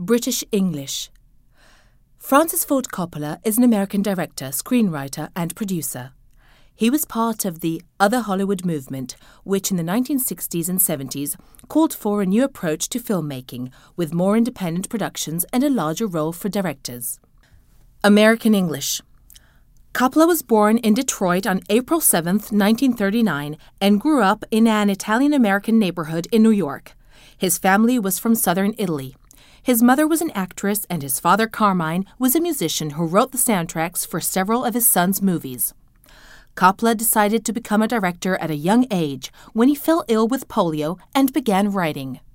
British English. Francis Ford Coppola is an American director, screenwriter, and producer. He was part of the Other Hollywood movement, which in the 1960s and 70s called for a new approach to filmmaking, with more independent productions and a larger role for directors. American English. Coppola was born in Detroit on April 7, 1939, and grew up in an Italian-American neighborhood in New York. His family was from southern Italy. His mother was an actress, and his father, Carmine, was a musician who wrote the soundtracks for several of his son's movies. Coppola decided to become a director at a young age when he fell ill with polio and began writing.